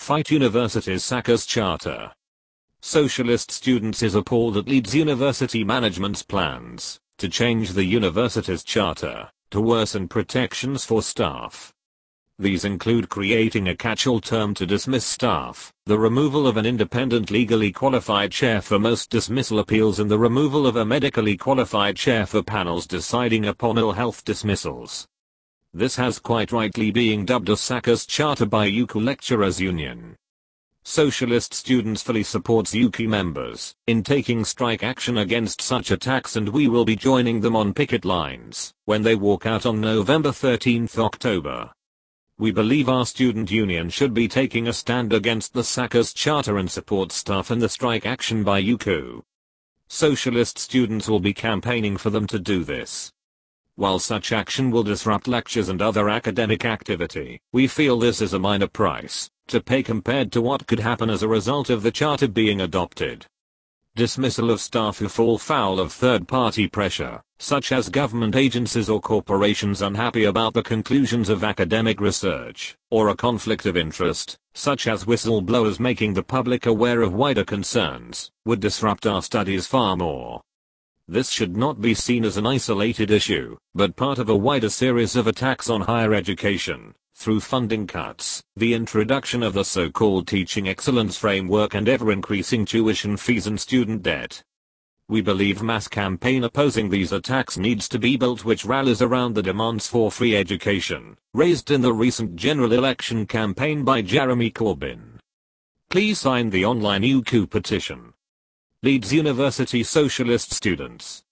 fight university's SACUS charter. Socialist Students is appalled at Leeds University management's plans to change the university's charter to worsen protections for staff. These include creating a catch-all term to dismiss staff, the removal of an independent legally qualified chair for most dismissal appeals, and the removal of a medically qualified chair for panels deciding upon ill health dismissals. This has quite rightly being dubbed a SACUS charter by UCU Lecturers Union. Socialist Students fully supports UCU members in taking strike action against such attacks, and we will be joining them on picket lines when they walk out on November 13, October. We believe our student union should be taking a stand against the SACUS charter and support staff in the strike action by UCU. Socialist Students will be campaigning for them to do this. While such action will disrupt lectures and other academic activity, we feel this is a minor price to pay compared to what could happen as a result of the charter being adopted. Dismissal of staff who fall foul of third-party pressure, such as government agencies or corporations unhappy about the conclusions of academic research, or a conflict of interest, such as whistleblowers making the public aware of wider concerns, would disrupt our studies far more. This should not be seen as an isolated issue, but part of a wider series of attacks on higher education, through funding cuts, the introduction of the so-called teaching excellence framework, and ever-increasing tuition fees and student debt. We believe mass campaign opposing these attacks needs to be built, which rallies around the demands for free education, raised in the recent general election campaign by Jeremy Corbyn. Please sign the online UCU petition. Leeds University Socialist Students.